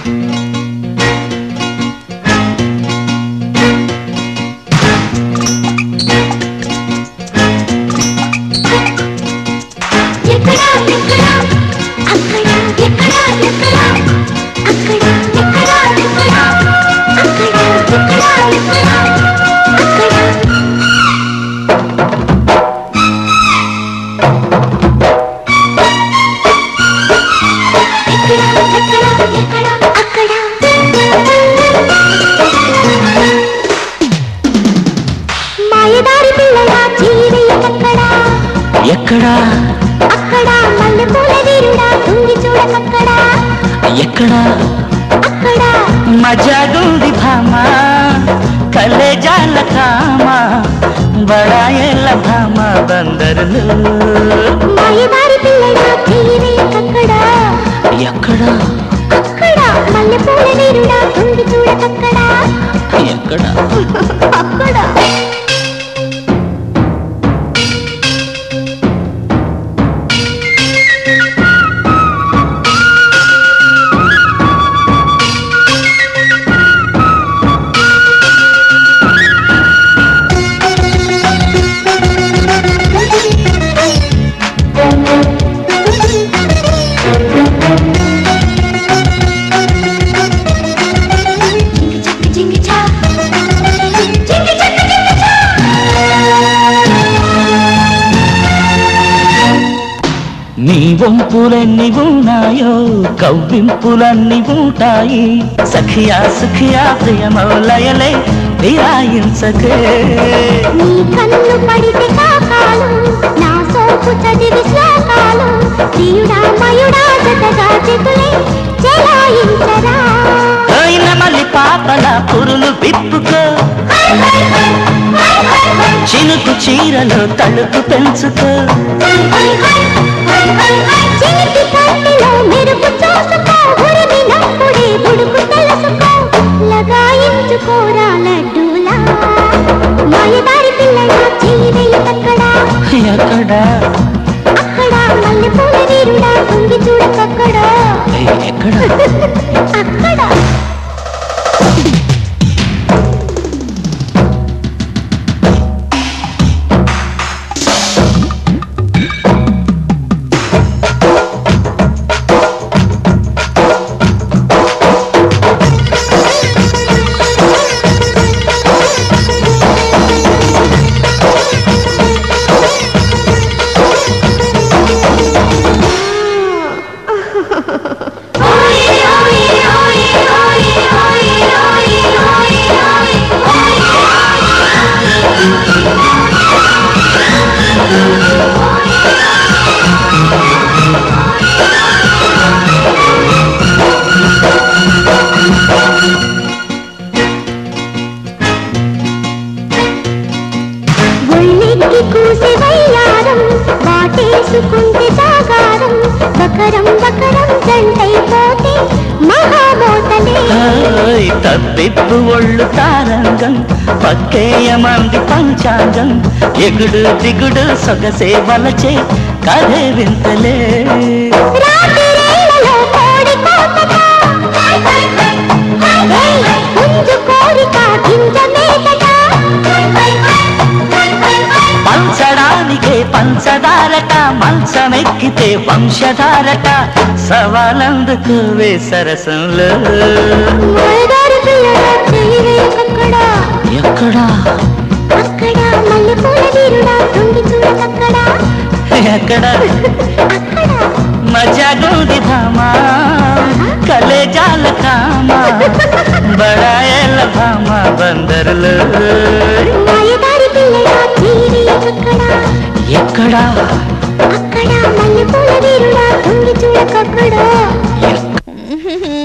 ఎక్కడా అక్కడా మల్లెపూల వీరుడా తుంగి చూడకక్కడా ఎక్కడా అక్కడా మజాగుంది భామా కలేజాల కామా బడాయేల భామా బందరులు మాయదారి పిల్లడా తీరేయకక్కడా ఎక్కడా అక్కడా మల్లెపూల వీరుడా తుంగి చూడకక్కడా ఎక్కడా అక్కడా నీ వంపులన్నీ ఉన్నాయో కవ్వింపులన్నీ ఉంటాయి సఖియా సుఖియా ప్రియమౌలయలే విరాయించకే నీ కన్ను పడితే కాకాలు నా సోపు చదివి శ్లోకాలు ప్రియుడా మయుడా జతగా చేతులే చెలాయించరా అయిన మళ్ళీ పాపల పురులు విప్పుకో చినుకు చీరలో తలుపు పెంచుకో చిలిపి కంటిలో మెరుపు చూసుకో ఉరిమినప్పుడే బుడుకు తెలుసుకో లగాయించుకోరా లడ్డూలా మాయదారి పిల్లడా చెయ్యివేయకక్కడా ఎక్కడా అక్కడా మల్లెపూల వీరుడా తుంగి చూడకక్కడా ఎక్కడా అక్కడా కూసి వయ్యారం వాటేసుకుంటే జాగారం బకరం బకరం జంటైపోతే మహామోతలే తప్పిప్పు ఒళ్ళు తారంగం పక్కేయమంది పంచాంగం ఎగుడు దిగుడు సొగసే వలచే కథే వింతలే రాత్రిరేళ్లలో కోడి కోతగా పుంజు కోరిక గింజ మేతగా పంచడానికే పంచదారట మంచమెక్కితే వంశధారట సవాలందుకు వే సరసంలో మాయదారి పిల్లడా చెయ్యివేయకక్కడా ఎక్కడా అక్కడా మల్లెపూల వీరుడా తుంగి చూడకక్కడా ఎక్కడా అక్కడా మజాగుంది భామా కలేజాల కామా బడాయేల భామా బందరులు మాయదారి పిల్లడా చెయ్యివేయకక్కడా ఎక్కడా అక్కడా మల్లెపూల వీరుడా తుంగి చూడకక్కడా